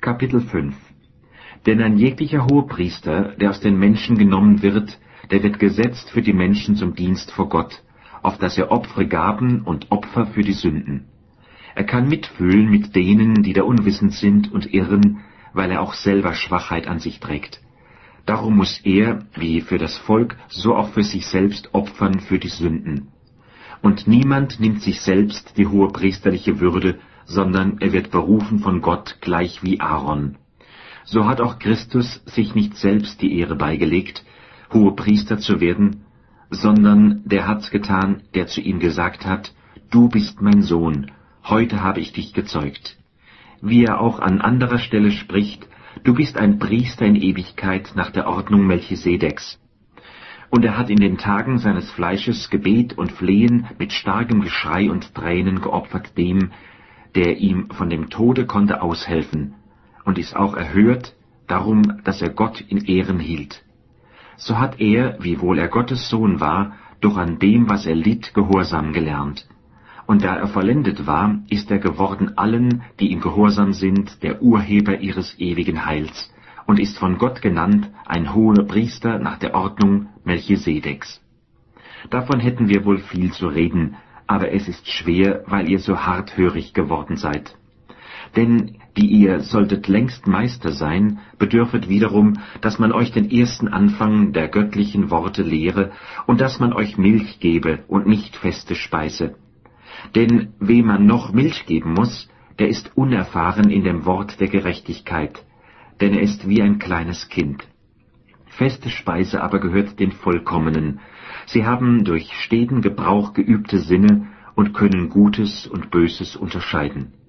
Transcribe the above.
Kapitel 5 Denn ein jeglicher Hohepriester, der aus den Menschen genommen wird, der wird gesetzt für die Menschen zum Dienst vor Gott, auf dass er opfere Gaben und Opfer für die Sünden. Er kann mitfühlen mit denen, die da unwissend sind und irren, weil er auch selber Schwachheit an sich trägt. Darum muss er, wie für das Volk, so auch für sich selbst opfern für die Sünden. Und niemand nimmt sich selbst die hohepriesterliche Würde, sondern er wird berufen von Gott gleich wie Aaron. So hat auch Christus sich nicht selbst die Ehre beigelegt, Hohepriester zu werden, sondern der hat's getan, der zu ihm gesagt hat, »Du bist mein Sohn, heute habe ich dich gezeugt.« Wie er auch an anderer Stelle spricht, »Du bist ein Priester in Ewigkeit nach der Ordnung Melchisedeks.« Und er hat in den Tagen seines Fleisches Gebet und Flehen mit starkem Geschrei und Tränen geopfert dem, der ihm von dem Tode konnte aushelfen, und ist auch erhört, darum, dass er Gott in Ehren hielt. So hat er, wiewohl er Gottes Sohn war, doch an dem, was er litt, Gehorsam gelernt. Und da er vollendet war, ist er geworden allen, die ihm gehorsam sind, der Urheber ihres ewigen Heils, und ist von Gott genannt ein hoher Priester nach der Ordnung Melchisedeks. Davon hätten wir wohl viel zu reden, aber es ist schwer, weil ihr so harthörig geworden seid. Denn die ihr solltet längst Meister sein, bedürfet wiederum, dass man euch den ersten Anfang der göttlichen Worte lehre und dass man euch Milch gebe und nicht feste Speise. Denn wem man noch Milch geben muss, der ist unerfahren in dem Wort der Gerechtigkeit, denn er ist wie ein kleines Kind. Feste Speise aber gehört den Vollkommenen. Sie haben durch steten Gebrauch geübte Sinne und können Gutes und Böses unterscheiden.